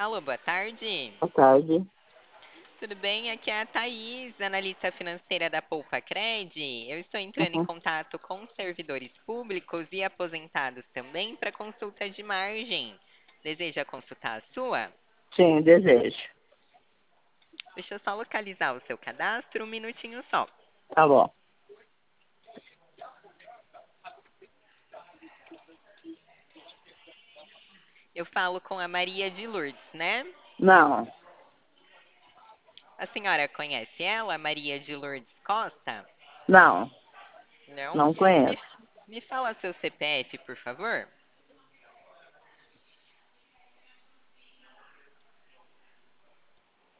Alô, boa tarde. Boa tarde. Tudo bem? Aqui é a Thaís, analista financeira da Poupa Cred. Eu estou entrando em Uhum. contato com servidores públicos e aposentados também para consulta de margem. Deseja consultar a sua? Sim, desejo. Deixa eu só localizar o seu cadastro, um minutinho só. Tá bom. Eu falo com a Maria de Lourdes, né? Não, A senhora conhece ela, Maria de Lourdes Costa? não, Não? não Me, conheço. me fala seu CPF, por favor.